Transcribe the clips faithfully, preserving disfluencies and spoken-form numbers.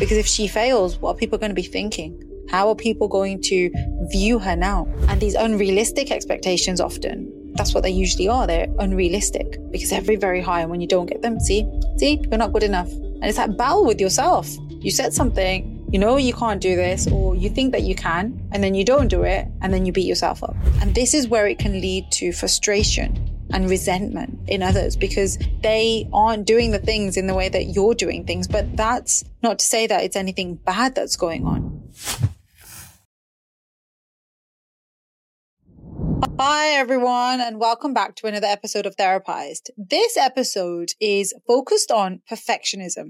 Because if she fails, what are people going to be thinking? How are people going to view her now? And these unrealistic expectations often, that's what they usually are. They're unrealistic because they're very, very high. And when you don't get them, see, see, you're not good enough. And it's that battle with yourself. You said something, you know you can't do this, or you think that you can, and then you don't do it, and then you beat yourself up. And this is where it can lead to frustration and resentment in others because they aren't doing the things in the way that you're doing things. But that's not to say that it's anything bad that's going on. Hi everyone, and welcome back to another episode of Therapized. This episode is focused on perfectionism.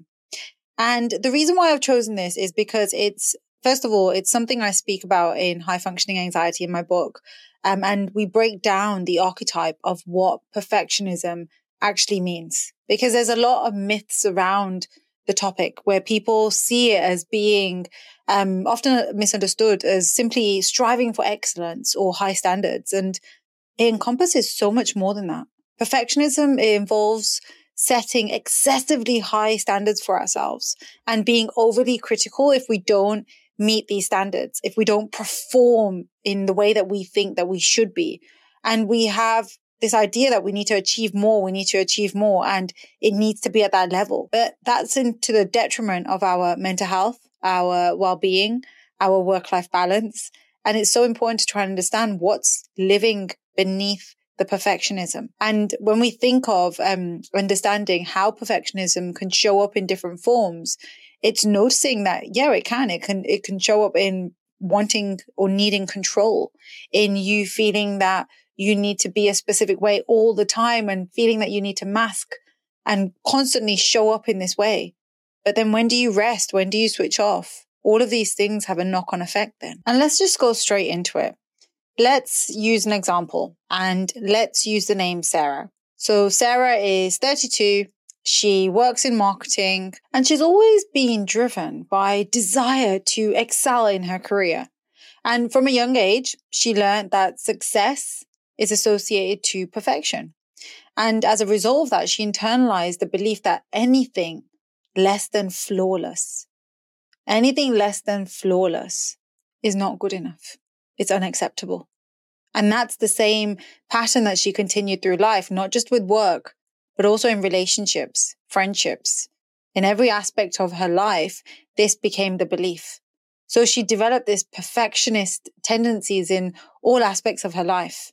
And the reason why I've chosen this is because it's, first of all, it's something I speak about in High Functioning Anxiety in my book. Um, and we break down the archetype of what perfectionism actually means. Because there's a lot of myths around the topic where people see it as being um, often misunderstood as simply striving for excellence or high standards. And it encompasses so much more than that. Perfectionism, it involves setting excessively high standards for ourselves and being overly critical if we don't meet these standards, if we don't perform in the way that we think that we should be. And we have this idea that we need to achieve more, we need to achieve more, and it needs to be at that level. But that's into the detriment of our mental health, our well-being, our work-life balance. And it's so important to try and understand what's living beneath the perfectionism. And when we think of um, understanding how perfectionism can show up in different forms, it's noticing that, yeah, it can. It can, it can show up in wanting or needing control, in you feeling that you need to be a specific way all the time and feeling that you need to mask and constantly show up in this way. But then when do you rest? When do you switch off? All of these things have a knock-on effect then. And let's just go straight into it. Let's use an example and let's use the name Sarah. So Sarah is thirty-two. She works in marketing and she's always been driven by desire to excel in her career. And from a young age, she learned that success is associated to perfection. And as a result of that, she internalized the belief that anything less than flawless, anything less than flawless is not good enough. It's unacceptable. And that's the same pattern that she continued through life, not just with work, but also in relationships, friendships. In every aspect of her life, this became the belief. So she developed this perfectionist tendencies in all aspects of her life.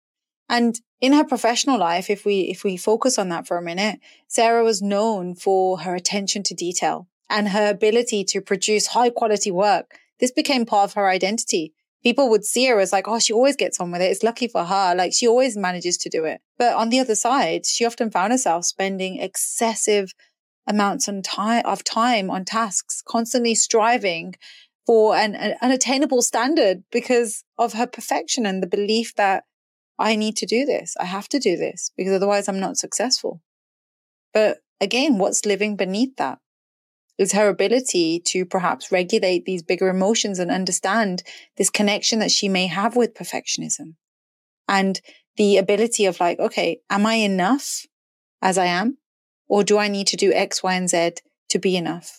And in her professional life, if we if we focus on that for a minute, Sarah was known for her attention to detail and her ability to produce high quality work. This became part of her identity. People would see her as like, oh, she always gets on with it. It's lucky for her. Like she always manages to do it. But on the other side, she often found herself spending excessive amounts of time, of time on tasks, constantly striving for an, an unattainable standard because of her perfection and the belief that I need to do this. I have to do this because otherwise I'm not successful. But again, what's living beneath that is her ability to perhaps regulate these bigger emotions and understand this connection that she may have with perfectionism and the ability of like, okay, am I enough as I am? Or do I need to do X, Y, and Z to be enough?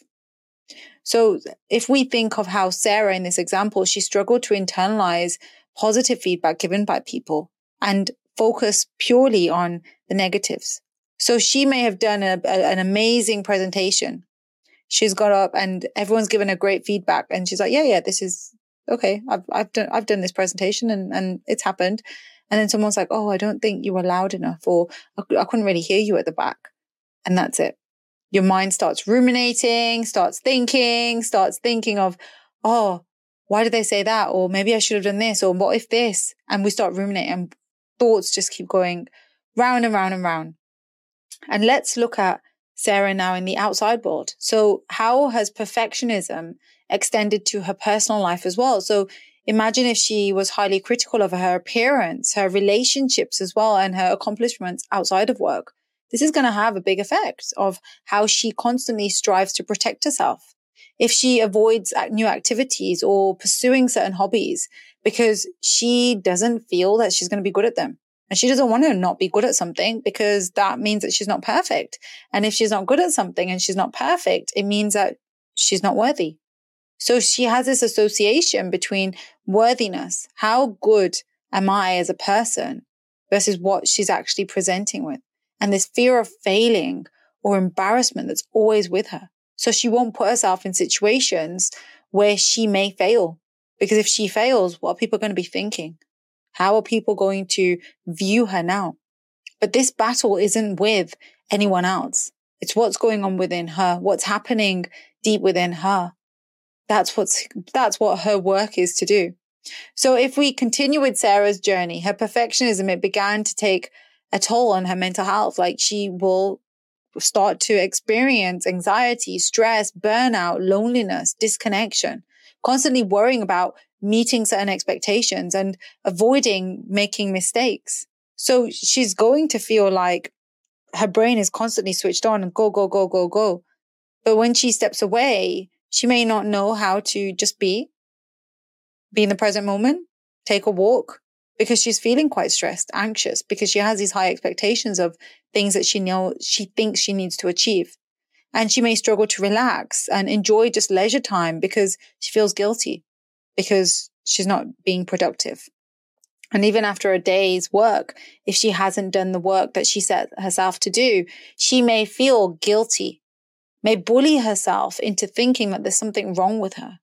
So if we think of how Sarah in this example, she struggled to internalize positive feedback given by people and focus purely on the negatives. So she may have done a, a, an amazing presentation. She's got up and everyone's given her great feedback. And she's like, yeah, yeah, this is okay. I've, I've done, I've done this presentation and, and it's happened. And then someone's like, oh, I don't think you were loud enough, or I, I couldn't really hear you at the back. And that's it. Your mind starts ruminating, starts thinking, starts thinking of, oh, why did they say that? Or maybe I should have done this, or what if this? And we start ruminating and thoughts just keep going round and round and round. And let's look at Sarah now in the outside world. So how has perfectionism extended to her personal life as well? So imagine if she was highly critical of her appearance, her relationships as well, and her accomplishments outside of work. This is going to have a big effect of how she constantly strives to protect herself. If she avoids new activities or pursuing certain hobbies because she doesn't feel that she's going to be good at them. And she doesn't want to not be good at something because that means that she's not perfect. And if she's not good at something and she's not perfect, it means that she's not worthy. So she has this association between worthiness, how good am I as a person, versus what she's actually presenting with. And this fear of failing or embarrassment that's always with her. So she won't put herself in situations where she may fail. Because if she fails, what are people going to be thinking? How are people going to view her now? But this battle isn't with anyone else. It's what's going on within her, what's happening deep within her. That's what's, that's what her work is to do. So if we continue with Sarah's journey, her perfectionism, it began to take a toll on her mental health. Like she will start to experience anxiety, stress, burnout, loneliness, disconnection, constantly worrying about meeting certain expectations and avoiding making mistakes. So she's going to feel like her brain is constantly switched on and go, go, go, go, go. But when she steps away, she may not know how to just be, be in the present moment, take a walk, because she's feeling quite stressed, anxious, because she has these high expectations of things that she knows, she thinks she needs to achieve. And she may struggle to relax and enjoy just leisure time because she feels guilty, because she's not being productive. And even after a day's work, if she hasn't done the work that she set herself to do, she may feel guilty, may bully herself into thinking that there's something wrong with her.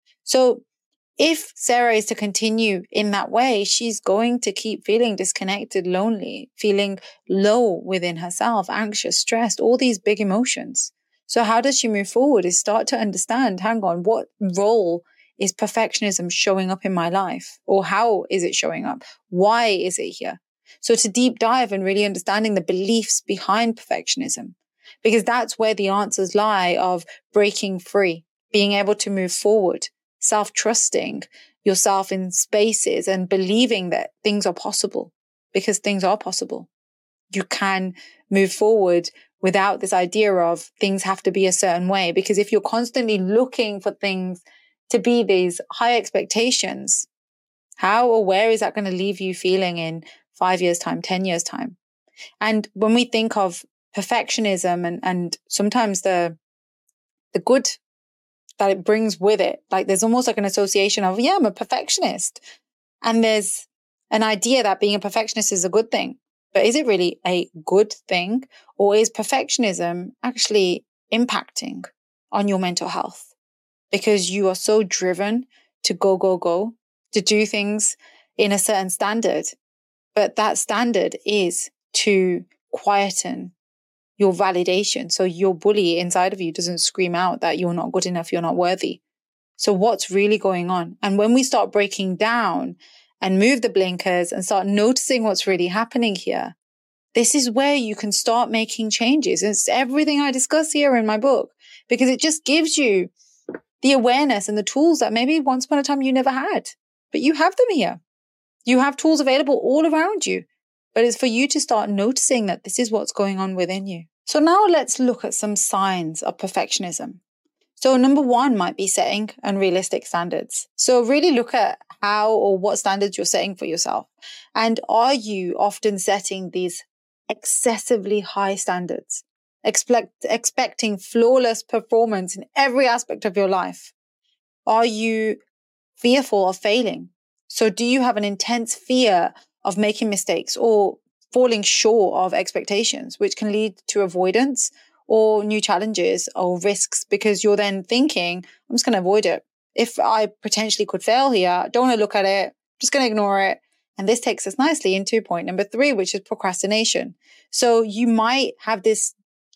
So if Sarah is to continue in that way, she's going to keep feeling disconnected, lonely, feeling low within herself, anxious, stressed, all these big emotions. So how does she move forward is start to understand, hang on, what role is perfectionism showing up in my life? Or how is it showing up? Why is it here? So to deep dive and really understanding the beliefs behind perfectionism, because that's where the answers lie of breaking free, being able to move forward, self-trusting yourself in spaces and believing that things are possible, because things are possible. You can move forward without this idea of things have to be a certain way, because if you're constantly looking for things to be these high expectations, how or where is that going to leave you feeling in five years time, ten years time? And when we think of perfectionism and, and sometimes the, the good that it brings with it, like there's almost like an association of, yeah, I'm a perfectionist. And there's an idea that being a perfectionist is a good thing. But is it really a good thing? Or is perfectionism actually impacting on your mental health? Because you are so driven to go, go, go, to do things in a certain standard. But that standard is to quieten your validation. So your bully inside of you doesn't scream out that you're not good enough, you're not worthy. So what's really going on? And when we start breaking down and move the blinkers and start noticing what's really happening here, this is where you can start making changes. It's everything I discuss here in my book, because it just gives you the awareness and the tools that maybe once upon a time you never had, but you have them here. You have tools available all around you. But it's for you to start noticing that this is what's going on within you. So now let's look at some signs of perfectionism. So number one might be setting unrealistic standards. So really look at how or what standards you're setting for yourself. And are you often setting these excessively high standards, expect, expecting flawless performance in every aspect of your life? Are you fearful of failing? So do you have an intense fear of making mistakes or falling short of expectations, which can lead to avoidance or new challenges or risks, because you're then thinking, I'm just going to avoid it. If I potentially could fail here, I don't want to look at it, I'm just going to ignore it. And this takes us nicely into point number three, which is procrastination. So you might have this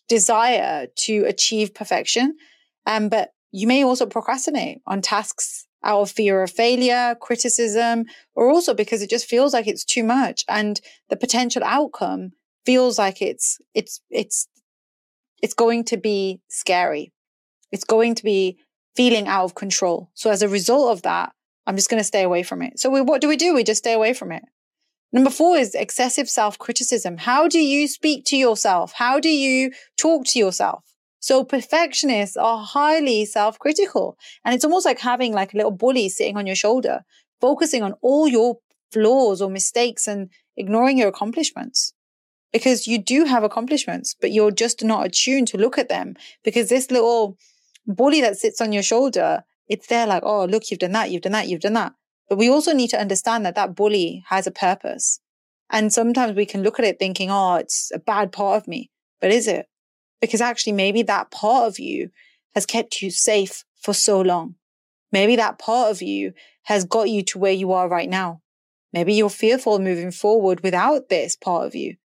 desire to achieve perfection, um, but you may also procrastinate on tasks out of fear of failure, criticism, or also because it just feels like it's too much and the potential outcome feels like it's, it's, it's, it's going to be scary. It's going to be feeling out of control. So as a result of that, I'm just going to stay away from it. So we, what do we do? We just stay away from it. Number four is excessive self-criticism. How do you speak to yourself? How do you talk to yourself? So perfectionists are highly self-critical, and it's almost like having like a little bully sitting on your shoulder, focusing on all your flaws or mistakes and ignoring your accomplishments, because you do have accomplishments, but you're just not attuned to look at them, because this little bully that sits on your shoulder, it's there like, oh, look, you've done that, you've done that, you've done that. But we also need to understand that that bully has a purpose. And sometimes we can look at it thinking, oh, it's a bad part of me. But is it? Because actually, maybe that part of you has kept you safe for so long. Maybe that part of you has got you to where you are right now. Maybe you're fearful moving forward without this part of you.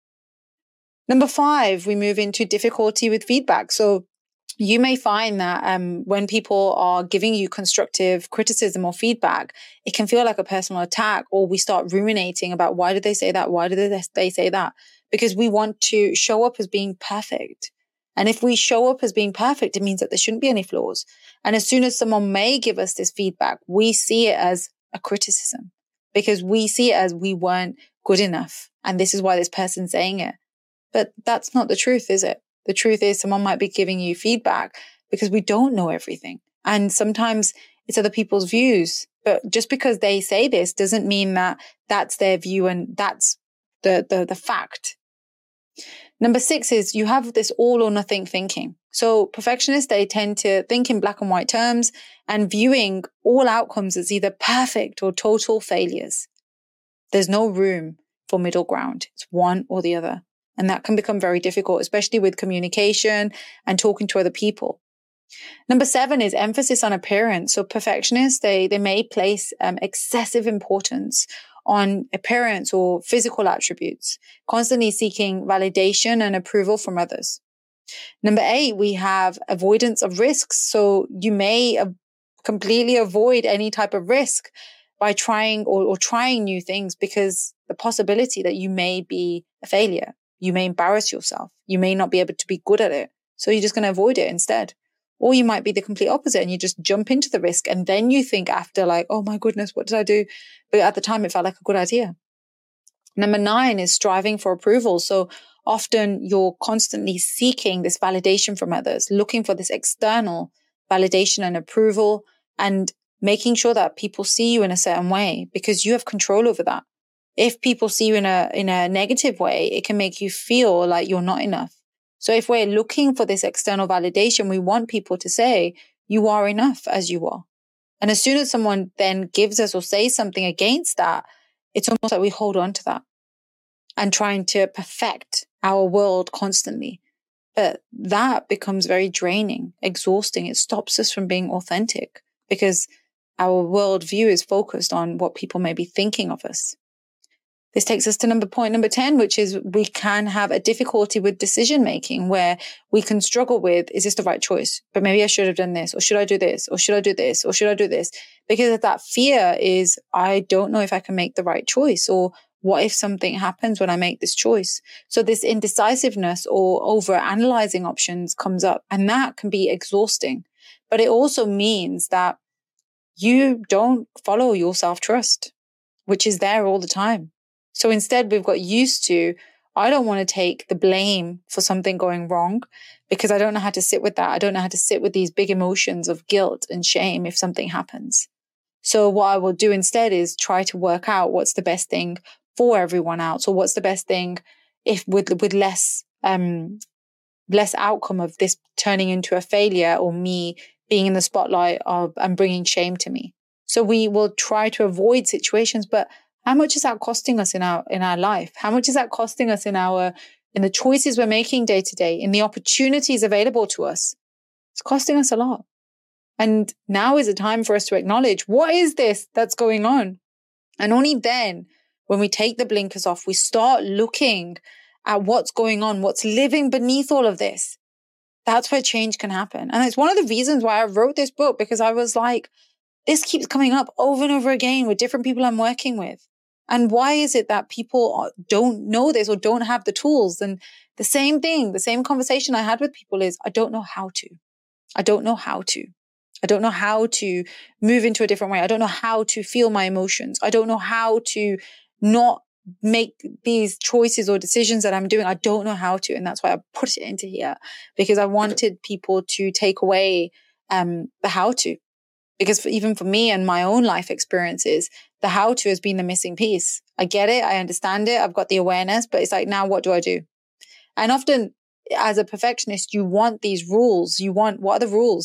Number five, we move into difficulty with feedback. So you may find that um, when people are giving you constructive criticism or feedback, it can feel like a personal attack, or we start ruminating about why did they say that? Why did they, they say that? Because we want to show up as being perfect. And if we show up as being perfect, it means that there shouldn't be any flaws. And as soon as someone may give us this feedback, we see it as a criticism because we see it as we weren't good enough. And this is why this person's saying it. But that's not the truth, is it? The truth is someone might be giving you feedback because we don't know everything. And sometimes it's other people's views. But just because they say this doesn't mean that that's their view and that's the, the, the fact. Number six is you have this all or nothing thinking. So perfectionists, they tend to think in black and white terms and viewing all outcomes as either perfect or total failures. There's no room for middle ground. It's one or the other. And that can become very difficult, especially with communication and talking to other people. Number seven is emphasis on appearance. So perfectionists, they, they may place um, excessive importance on appearance or physical attributes, constantly seeking validation and approval from others. Number eight, we have avoidance of risks. So you may uh, completely avoid any type of risk by trying or, or trying new things because the possibility that you may be a failure, you may embarrass yourself, you may not be able to be good at it. So you're just going to avoid it instead. Or you might be the complete opposite and you just jump into the risk and then you think after like, oh my goodness, what did I do? But at the time it felt like a good idea. Number nine is striving for approval. So often you're constantly seeking this validation from others, looking for this external validation and approval and making sure that people see you in a certain way because you have control over that. If people see you in a, in a negative way, it can make you feel like you're not enough. So if we're looking for this external validation, we want people to say, you are enough as you are. And as soon as someone then gives us or says something against that, it's almost like we hold on to that and trying to perfect our world constantly. But that becomes very draining, exhausting. It stops us from being authentic because our worldview is focused on what people may be thinking of us. This takes us to number point number ten, which is we can have a difficulty with decision making where we can struggle with, is this the right choice? But maybe I should have done this, or should I do this, or should I do this, or should I do this? Because that fear is, I don't know if I can make the right choice, or what if something happens when I make this choice? So this indecisiveness or over analyzing options comes up, and that can be exhausting. But it also means that you don't follow your self-trust, which is there all the time. So instead, we've got used to, I don't want to take the blame for something going wrong because I don't know how to sit with that. I don't know how to sit with these big emotions of guilt and shame if something happens. So what I will do instead is try to work out what's the best thing for everyone else, or what's the best thing if with with less um less outcome of this turning into a failure or me being in the spotlight of and bringing shame to me. So we will try to avoid situations, but how much is that costing us in our in our life? How much is that costing us in our in the choices we're making day to day, in the opportunities available to us? It's costing us a lot. And now is a time for us to acknowledge, what is this that's going on? And only then, when we take the blinkers off, we start looking at what's going on, what's living beneath all of this. That's where change can happen. And it's one of the reasons why I wrote this book, because I was like, this keeps coming up over and over again with different people I'm working with. And why is it that people don't know this or don't have the tools? And the same thing, the same conversation I had with people is, I don't know how to. I don't know how to. I don't know how to move into a different way. I don't know how to feel my emotions. I don't know how to not make these choices or decisions that I'm doing. I don't know how to. And that's why I put it into here, because I wanted people to take away um, the how to. Because for, even for me and my own life experiences, the how to has been the missing piece. I get it. I understand it. I've got the awareness, but it's like, now what do I do? And often as a perfectionist, you want these rules. You want, what are the rules?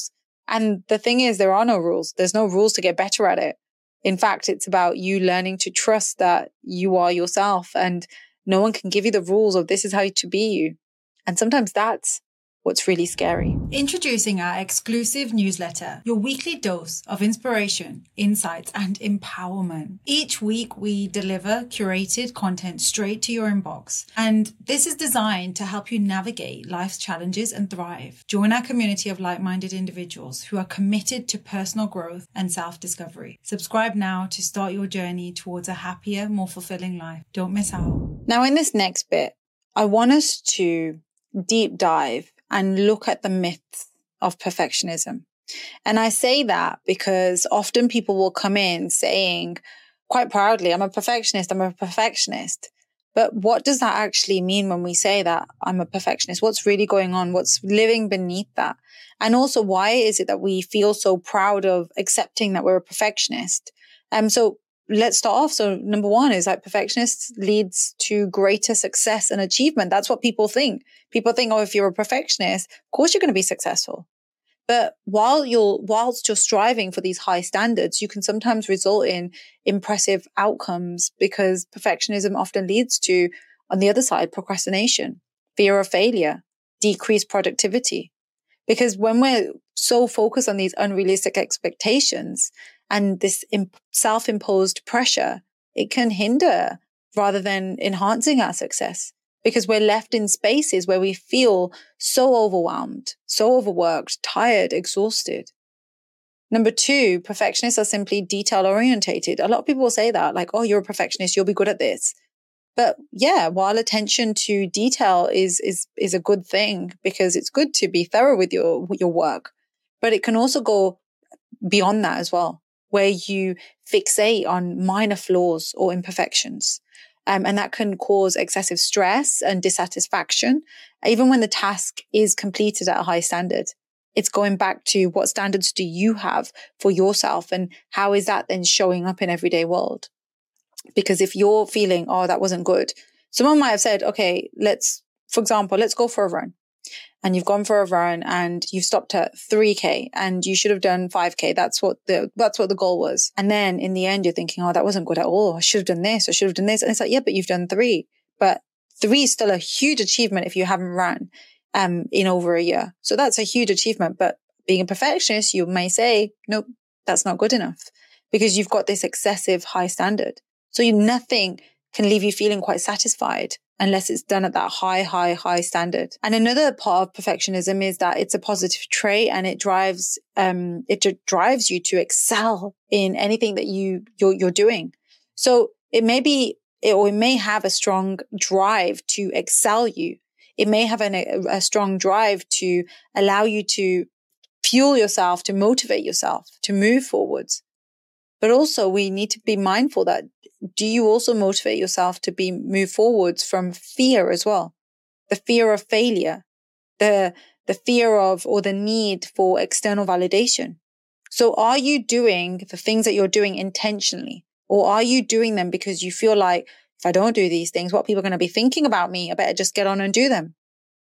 And the thing is, there are no rules. There's no rules to get better at it. In fact, it's about you learning to trust that you are yourself and no one can give you the rules of this is how to be you. And sometimes that's what's really scary. Introducing our exclusive newsletter, your weekly dose of inspiration, insights, and empowerment. Each week, we deliver curated content straight to your inbox. And this is designed to help you navigate life's challenges and thrive. Join our community of like-minded individuals who are committed to personal growth and self-discovery. Subscribe now to start your journey towards a happier, more fulfilling life. Don't miss out. Now, in this next bit, I want us to deep dive and look at the myths of perfectionism. And I say that because often people will come in saying quite proudly, I'm a perfectionist, I'm a perfectionist. But what does that actually mean when we say that I'm a perfectionist? What's really going on? What's living beneath that? And also, why is it that we feel so proud of accepting that we're a perfectionist? Um, so let's start off. So number one is like perfectionist leads to greater success and achievement. That's what people think. People think, oh, if you're a perfectionist, of course you're going to be successful. But while you're, whilst you're striving for these high standards, you can sometimes result in impressive outcomes because perfectionism often leads to, on the other side, procrastination, fear of failure, decreased productivity. Because when we're so focused on these unrealistic expectations and this imp- self-imposed pressure, it can hinder rather than enhancing our success. Because we're left in spaces where we feel so overwhelmed, so overworked, tired, exhausted. Number two, perfectionists are simply detail orientated. A lot of people will say that, like, oh, you're a perfectionist, you'll be good at this. But yeah, while attention to detail is is is a good thing because it's good to be thorough with your with your work, but it can also go beyond that as well, where you fixate on minor flaws or imperfections. Um, and that can cause excessive stress and dissatisfaction, even when the task is completed at a high standard. It's going back to what standards do you have for yourself and how is that then showing up in everyday world? Because if you're feeling, oh, that wasn't good, someone might have said, okay, let's, for example, let's go for a run. And you've gone for a run and you've stopped at three K and you should have done five K. That's what the, that's what the goal was. And then in the end, you're thinking, oh, that wasn't good at all. I should have done this. I should have done this. And it's like, yeah, but you've done three, but three is still a huge achievement if you haven't run, um, in over a year. So that's a huge achievement. But being a perfectionist, you may say, nope, that's not good enough because you've got this excessive high standard. So you, nothing can leave you feeling quite satisfied unless it's done at that high, high, high standard. And another part of perfectionism is that it's a positive trait and it drives, um, it just drives you to excel in anything that you, you're, you're doing. So it may be, it, or it may have a strong drive to excel you. It may have an, a, a strong drive to allow you to fuel yourself, to motivate yourself, to move forwards. But also we need to be mindful that do you also motivate yourself to be move forwards from fear as well? The fear of failure, the, the fear of or the need for external validation. So are you doing the things that you're doing intentionally? Or are you doing them because you feel like if I don't do these things, what people are going to be thinking about me? I better just get on and do them.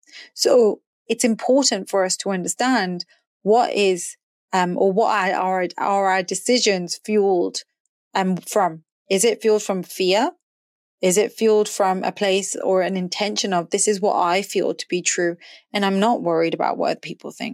So it's important for us to understand what is um, or what are our, are our decisions fueled um, from. Is it fueled from fear? Is it fueled from a place or an intention of this is what I feel to be true and I'm not worried about what people think?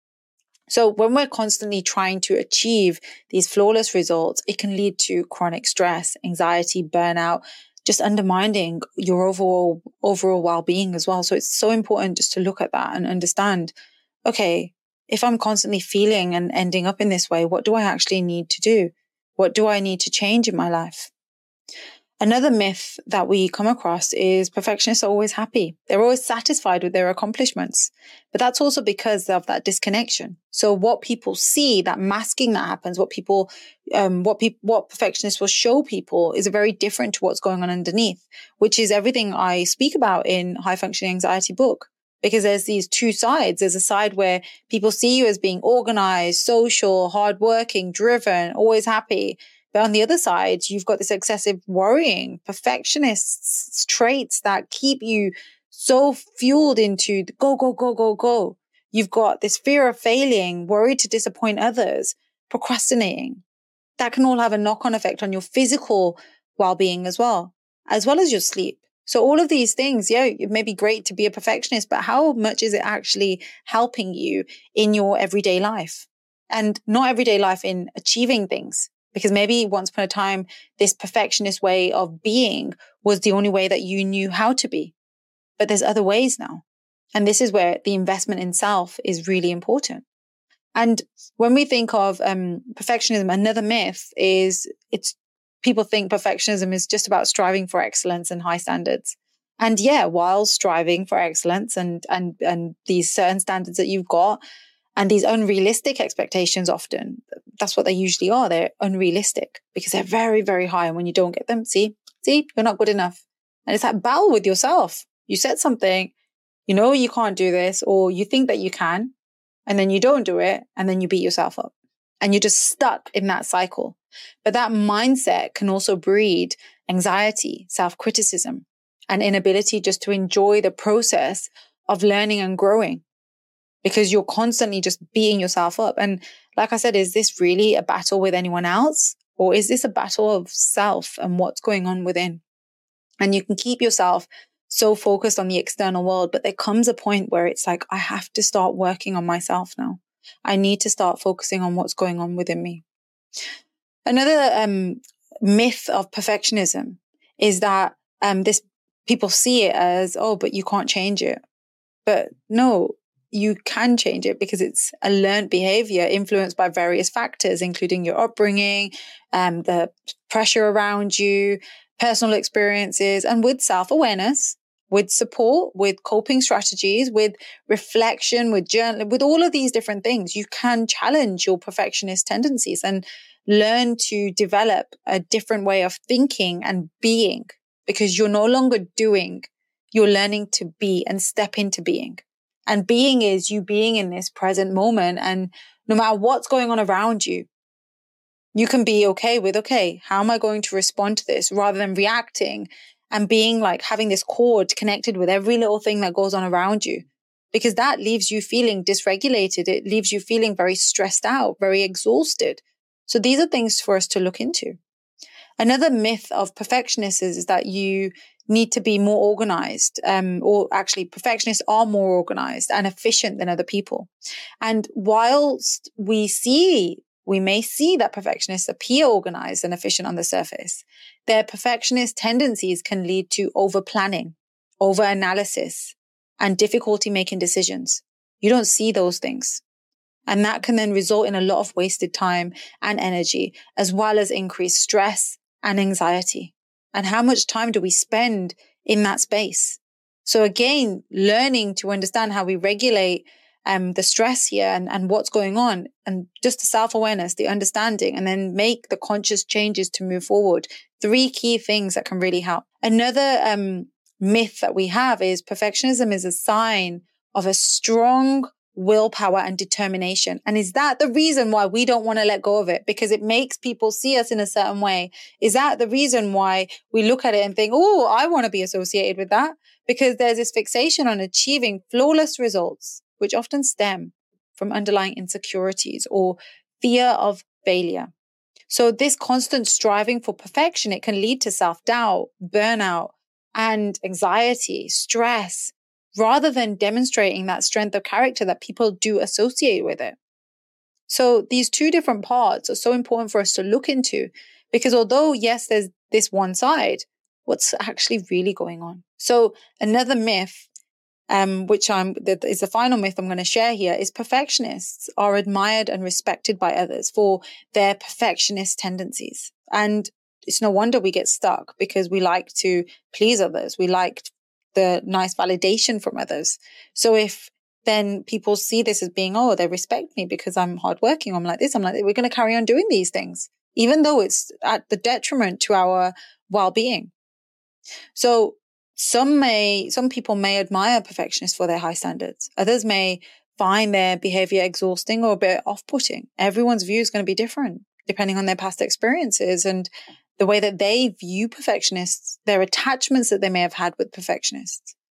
So when we're constantly trying to achieve these flawless results, it can lead to chronic stress, anxiety, burnout, just undermining your overall overall well-being as well. So it's so important just to look at that and understand, okay, if I'm constantly feeling and ending up in this way, what do I actually need to do? What do I need to change in my life? Another myth that we come across is perfectionists are always happy. They're always satisfied with their accomplishments. But that's also because of that disconnection. So what people see, that masking that happens, what people, um, what people, what perfectionists will show people is very different to what's going on underneath, which is everything I speak about in High Functioning Anxiety book. Because there's these two sides. There's a side where people see you as being organized, social, hardworking, driven, always happy. But on the other side, you've got this excessive worrying, perfectionist traits that keep you so fueled into the go, go, go, go, go. you've got this fear of failing, worried to disappoint others, procrastinating. That can all have a knock-on effect on your physical well-being as well, as well as your sleep. So all of these things, yeah, it may be great to be a perfectionist, but how much is it actually helping you in your everyday life? And not everyday life in achieving things, because maybe once upon a time, this perfectionist way of being was the only way that you knew how to be. But there's other ways now. And this is where the investment in self is really important. And when we think of um, perfectionism, another myth is it's people think perfectionism is just about striving for excellence and high standards. And yeah, while striving for excellence and and and these certain standards that you've got and these unrealistic expectations, often that's what they usually are. They're unrealistic because they're very, very high. And when you don't get them, see, see, you're not good enough. And it's that battle with yourself. You said something, you know, you can't do this, or you think that you can, and then you don't do it, and then you beat yourself up. And you're just stuck in that cycle. But that mindset can also breed anxiety, self-criticism, and inability just to enjoy the process of learning and growing, because you're constantly just beating yourself up. And like I said, is this really a battle with anyone else? Or is this a battle of self and what's going on within? And you can keep yourself so focused on the external world, but there comes a point where it's like, I have to start working on myself now. I need to start focusing on what's going on within me. Another um, myth of perfectionism is that um, this people see it as, oh, but you can't change it. But no, you can change it because it's a learned behavior influenced by various factors, including your upbringing, um, the pressure around you, personal experiences, and with self-awareness, with support, with coping strategies, with reflection, with journaling, with all of these different things, you can challenge your perfectionist tendencies and learn to develop a different way of thinking and being, because you're no longer doing, you're learning to be and step into being. And being is you being in this present moment, and no matter what's going on around you, you can be okay with, okay, how am I going to respond to this, rather than reacting and being like having this cord connected with every little thing that goes on around you, because that leaves you feeling dysregulated. It leaves you feeling very stressed out, very exhausted. So these are things for us to look into. Another myth of perfectionists is that you need to be more organized, um, or actually perfectionists are more organized and efficient than other people. And whilst we see, we may see that perfectionists appear organized and efficient on the surface, their perfectionist tendencies can lead to over planning, over analysis, and difficulty making decisions. You don't see those things. And that can then result in a lot of wasted time and energy, as well as increased stress and anxiety. And how much time do we spend in that space? So again, learning to understand how we regulate um, the stress here and, and what's going on, and just the self-awareness, the understanding, and then make the conscious changes to move forward. Three key things that can really help. Another um, myth that we have is perfectionism is a sign of a strong willpower and determination. And is that the reason why we don't want to let go of it? Because it makes people see us in a certain way. Is that the reason why we look at it and think, oh, I want to be associated with that? Because there's this fixation on achieving flawless results, which often stem from underlying insecurities or fear of failure. So this constant striving for perfection, it can lead to self-doubt, burnout, and anxiety, stress, rather than demonstrating that strength of character that people do associate with it. So these two different parts are so important for us to look into, because although, yes, there's this one side, what's actually really going on? So another myth, um, which I'm, that is the final myth I'm going to share here, is perfectionists are admired and respected by others for their perfectionist tendencies. And it's no wonder we get stuck, because we like to please others. We like the nice validation from others. So if then people see this as being, oh, they respect me because I'm hardworking, I'm like this, I'm like, we're going to carry on doing these things, even though it's at the detriment to our well-being. So some may, some people may admire perfectionists for their high standards. Others may find their behavior exhausting or a bit off-putting. Everyone's view is going to be different depending on their past experiences and the way that they view perfectionists, their attachments that they may have had with perfectionists.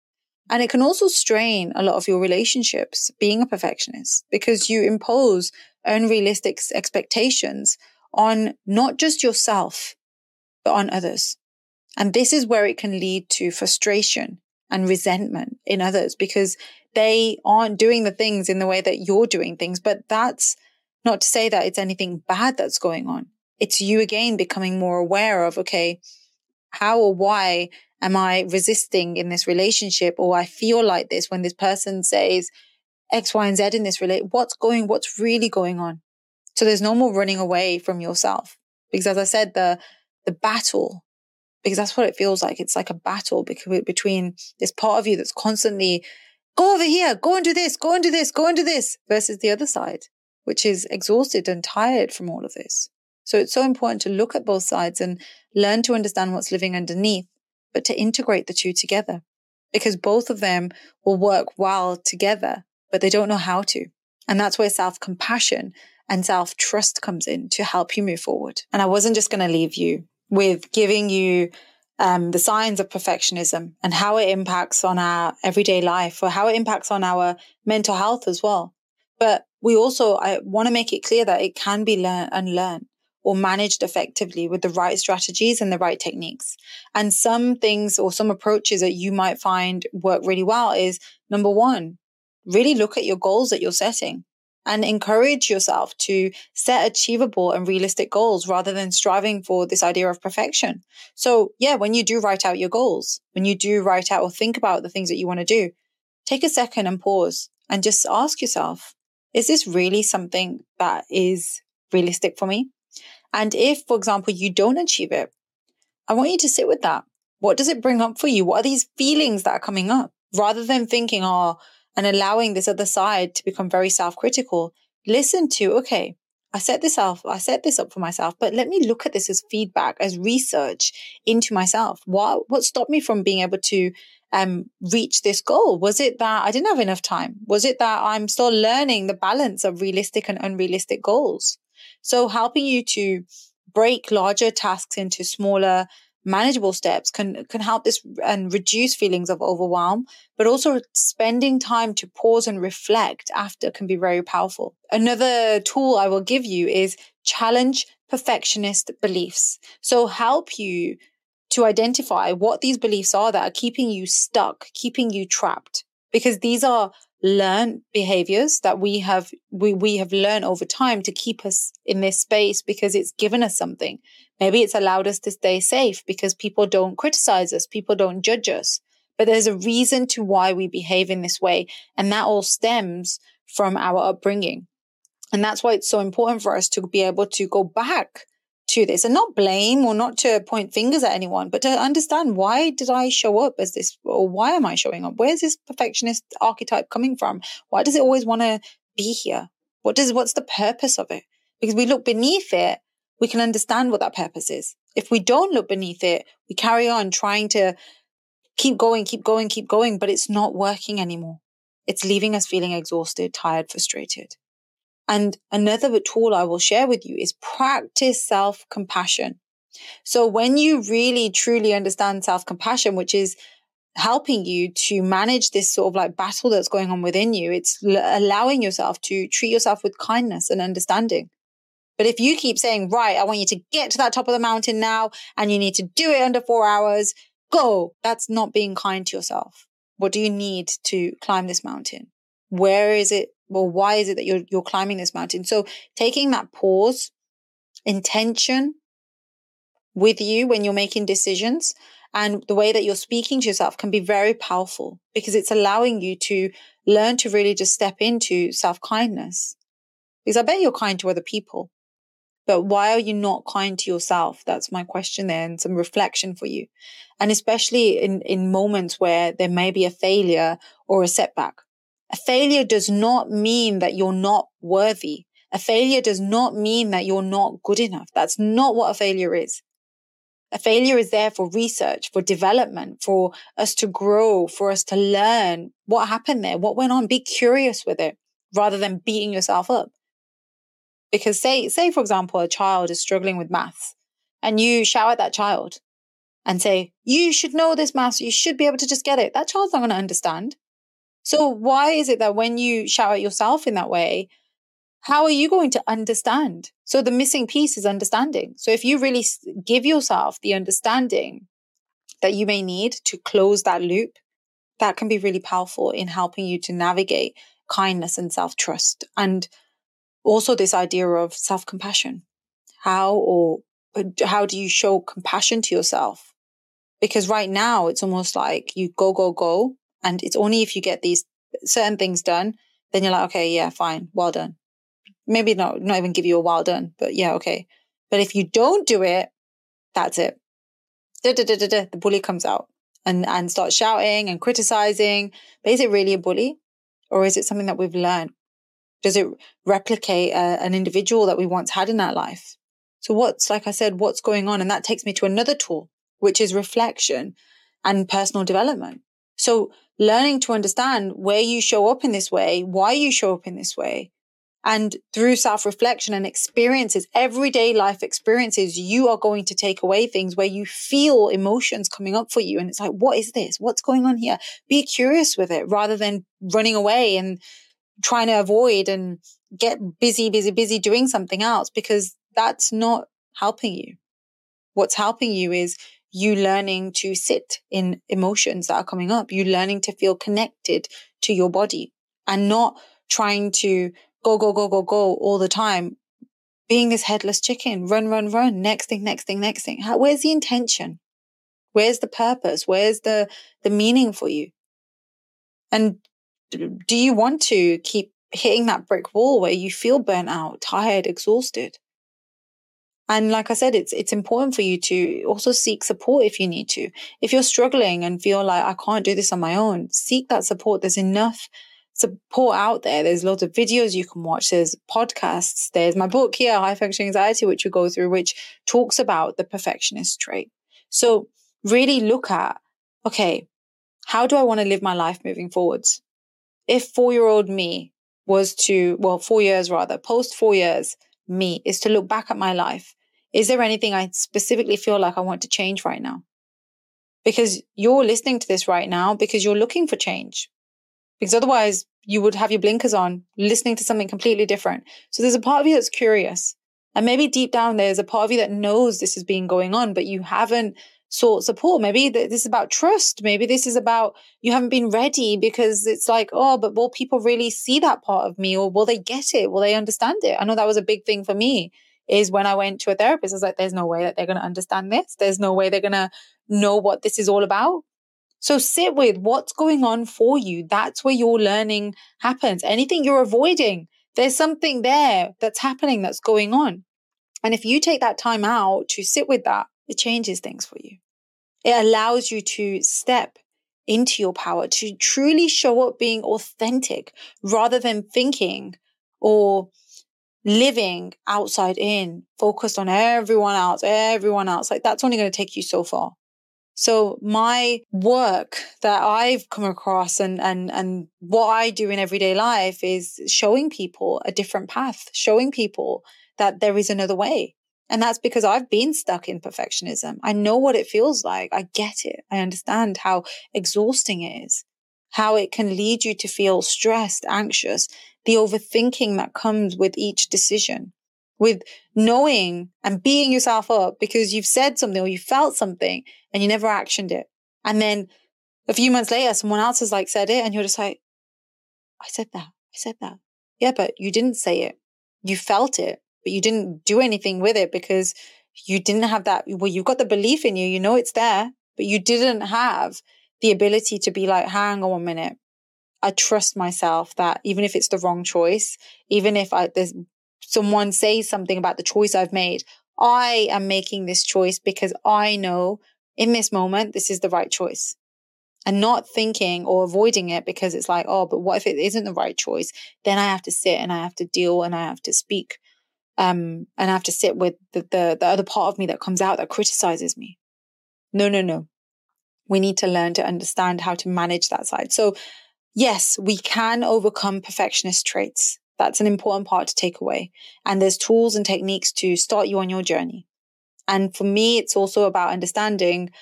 And it can also strain a lot of your relationships being a perfectionist, because you impose unrealistic expectations on not just yourself, but on others. And this is where it can lead to frustration and resentment in others, because they aren't doing the things in the way that you're doing things. But that's not to say that it's anything bad that's going on. It's you again becoming more aware of, okay, how or why am I resisting in this relationship? Or I feel like this when this person says X, Y, and Z in this relationship. What's going, what's really going on? So there's no more running away from yourself. Because as I said, the, the battle, because that's what it feels like. It's like a battle between this part of you that's constantly, go over here, go and do this, go and do this, go and do this, versus the other side, which is exhausted and tired from all of this. So it's so important to look at both sides and learn to understand what's living underneath, but to integrate the two together, because both of them will work well together, but they don't know how to. And that's where self-compassion and self-trust comes in to help you move forward. And I wasn't just going to leave you with giving you um, the signs of perfectionism and how it impacts on our everyday life, or how it impacts on our mental health as well. But we also, I want to make it clear that it can be learned and learned or managed effectively with the right strategies and the right techniques. And some things or some approaches that you might find work really well is, number one, really look at your goals that you're setting and encourage yourself to set achievable and realistic goals rather than striving for this idea of perfection. So yeah, when you do write out your goals, when you do write out or think about the things that you want to do, take a second and pause and just ask yourself, is this really something that is realistic for me? And if, for example, you don't achieve it, I want you to sit with that. What does it bring up for you? What are these feelings that are coming up? Rather than thinking, oh, and allowing this other side to become very self-critical, listen to, okay, I set this up, I set this up for myself, but let me look at this as feedback, as research into myself. What, what stopped me from being able to um, reach this goal? Was it that I didn't have enough time? Was it that I'm still learning the balance of realistic and unrealistic goals? So helping you to break larger tasks into smaller, manageable steps can, can help this and reduce feelings of overwhelm, but also spending time to pause and reflect after can be very powerful. Another tool I will give you is challenge perfectionist beliefs. So help you to identify what these beliefs are that are keeping you stuck, keeping you trapped, because these are learned behaviors that we have we we have learned over time to keep us in this space because it's given us something. Maybe it's allowed us to stay safe because people don't criticize us, people don't judge us. But there's a reason to why we behave in this way, and that all stems from our upbringing. And that's why it's so important for us to be able to go back to this and not blame or not to point fingers at anyone, but to understand, why did I show up as this, or why am I showing up? Where's this perfectionist archetype coming from? Why does it always want to be here? What does, what's the purpose of it? Because we look beneath it, we can understand what that purpose is. If we don't look beneath it, we carry on trying to keep going, keep going, keep going, but it's not working anymore. It's leaving us feeling exhausted, tired, frustrated. And another tool I will share with you is practice self-compassion. So when you really, truly understand self-compassion, which is helping you to manage this sort of like battle that's going on within you, it's l- allowing yourself to treat yourself with kindness and understanding. But if you keep saying, right, I want you to get to that top of the mountain now, and you need to do it under four hours, go. That's not being kind to yourself. What do you need to climb this mountain? Where is it? Well, why is it that you're you're climbing this mountain? So taking that pause, intention with you when you're making decisions, and the way that you're speaking to yourself can be very powerful, because it's allowing you to learn to really just step into self-kindness. Because I bet you're kind to other people, but why are you not kind to yourself? That's my question there, and some reflection for you. And especially in, in moments where there may be a failure or a setback. A failure does not mean that you're not worthy. A failure does not mean that you're not good enough. That's not what a failure is. A failure is there for research, for development, for us to grow, for us to learn what happened there, what went on. Be curious with it rather than beating yourself up. Because say, say, for example, a child is struggling with maths and you shout at that child. and say, you should know this maths, you should be able to just get it, that child's not going to understand. So why is it that when you shout at yourself in that way, how are you going to understand? So the missing piece is understanding. So if you really give yourself the understanding that you may need to close that loop, that can be really powerful in helping you to navigate kindness and self-trust. And also this idea of self-compassion. How or how do you show compassion to yourself? Because right now it's almost like you go, go, go. And it's only if you get these certain things done, then you're like, okay, yeah, fine, well done. Maybe not, not even give you a well done, but yeah, okay. But if you don't do it, that's it. Da, da, da, da, da, the bully comes out and, and starts shouting and criticizing. But is it really a bully? Or is it something that we've learned? Does it replicate a, an individual that we once had in our life? So what's, like I said, what's going on? And that takes me to another tool, which is reflection and personal development. So learning to understand where you show up in this way, why you show up in this way, and through self-reflection and experiences, everyday life experiences, you are going to take away things where you feel emotions coming up for you. And it's like, what is this? What's going on here? Be curious with it rather than running away and trying to avoid and get busy, busy, busy doing something else, because that's not helping you. What's helping you is you learning to sit in emotions that are coming up, you learning to feel connected to your body and not trying to go, go, go, go, go all the time, being this headless chicken, run, run, run, next thing, next thing, next thing. How, where's the intention? Where's the purpose? Where's the, the meaning for you? And do you want to keep hitting that brick wall where you feel burnt out, tired, exhausted? And like I said, it's it's important for you to also seek support if you need to. If you're struggling and feel like, I can't do this on my own, seek that support. There's enough support out there. There's lots of videos you can watch. There's podcasts. There's my book here, High Functioning Anxiety, which we go through, which talks about the perfectionist trait. So really look at, okay, how do I want to live my life moving forwards? If four-year-old me was to, well, four years rather, post four years me is to look back at my life. Is there anything I specifically feel like I want to change right now? Because you're listening to this right now because you're looking for change. Because otherwise you would have your blinkers on, listening to something completely different. So there's a part of you that's curious. And maybe deep down there's a part of you that knows this has been going on, but you haven't sought support. Maybe this is about trust. Maybe this is about you haven't been ready because it's like, oh, but will people really see that part of me, or will they get it? Will they understand it? I know that was a big thing for me, is when I went to a therapist, I was like, there's no way that they're going to understand this. There's no way they're going to know what this is all about. So sit with what's going on for you. That's where your learning happens. Anything you're avoiding, there's something there that's happening, that's going on. And if you take that time out to sit with that, it changes things for you. It allows you to step into your power, to truly show up being authentic rather than thinking or living outside in, focused on everyone else, everyone else. Like that's only going to take you so far. So my work that I've come across and, and, and what I do in everyday life is showing people a different path, showing people that there is another way. And that's because I've been stuck in perfectionism. I know what it feels like. I get it. I understand how exhausting it is, how it can lead you to feel stressed, anxious, the overthinking that comes with each decision, with knowing and beating yourself up because you've said something or you felt something and you never actioned it. And then a few months later, someone else has like said it and you're just like, I said that. I said that. Yeah, but you didn't say it. You felt it, but you didn't do anything with it because you didn't have that. Well, you've got the belief in you, you know it's there, but you didn't have the ability to be like, hang on a minute. I trust myself that even if it's the wrong choice, even if I, there's someone says something about the choice I've made, I am making this choice because I know in this moment, this is the right choice. And not thinking or avoiding it because it's like, oh, but what if it isn't the right choice? Then I have to sit and I have to deal and I have to speak. Um, and I have to sit with the, the, the other part of me that comes out that criticizes me. No, no, no. We need to learn to understand how to manage that side. So yes, we can overcome perfectionist traits. That's an important part to take away. And there's tools and techniques to start you on your journey. And for me, it's also about understanding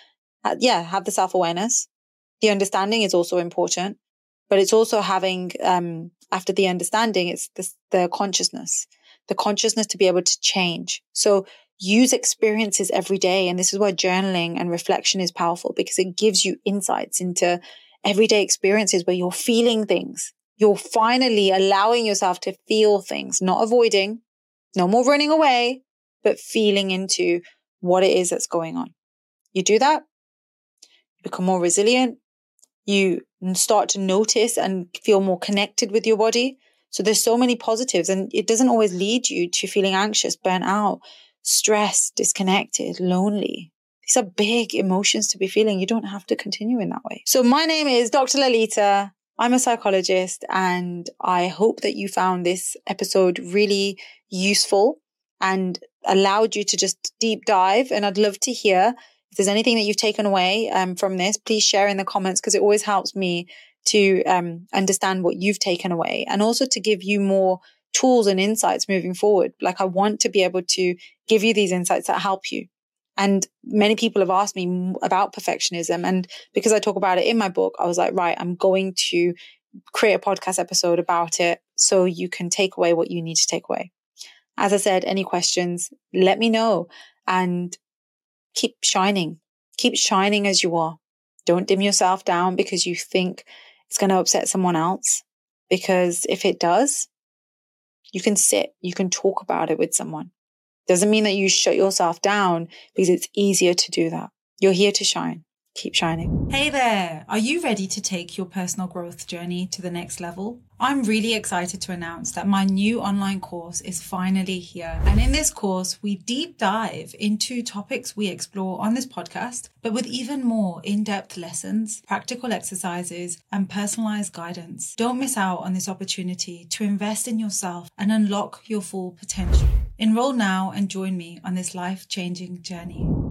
yeah, have the self-awareness. The understanding is also important, but it's also having, um, after the understanding, it's the, the consciousness, the consciousness to be able to change. So use experiences every day. And this is why journaling and reflection is powerful, because it gives you insights into everyday experiences where you're feeling things. You're finally allowing yourself to feel things, not avoiding, no more running away, but feeling into what it is that's going on. You do that, you become more resilient. You start to notice and feel more connected with your body. So there's so many positives, and it doesn't always lead you to feeling anxious, burnt out, stressed, disconnected, lonely. These are big emotions to be feeling. You don't have to continue in that way. So my name is Doctor Lalita. I'm a psychologist, and I hope that you found this episode really useful and allowed you to just deep dive. And I'd love to hear if there's anything that you've taken away um, from this. Please share in the comments, because it always helps me to um, understand what you've taken away, and also to give you more tools and insights moving forward. Like, I want to be able to give you these insights that help you. And many people have asked me about perfectionism. And because I talk about it in my book, I was like, right, I'm going to create a podcast episode about it so you can take away what you need to take away. As I said, any questions, let me know, and keep shining. Keep shining as you are. Don't dim yourself down because you think it's going to upset someone else. Because if it does, you can sit, you can talk about it with someone. Doesn't mean that you shut yourself down, because it's easier to do that. You're here to shine. Keep shining. Hey there! Are you ready to take your personal growth journey to the next level? I'm really excited to announce that my new online course is finally here. And in this course, we deep dive into topics we explore on this podcast, but with even more in-depth lessons, practical exercises, and personalized guidance. Don't miss out on this opportunity to invest in yourself and unlock your full potential. Enroll now and join me on this life-changing journey.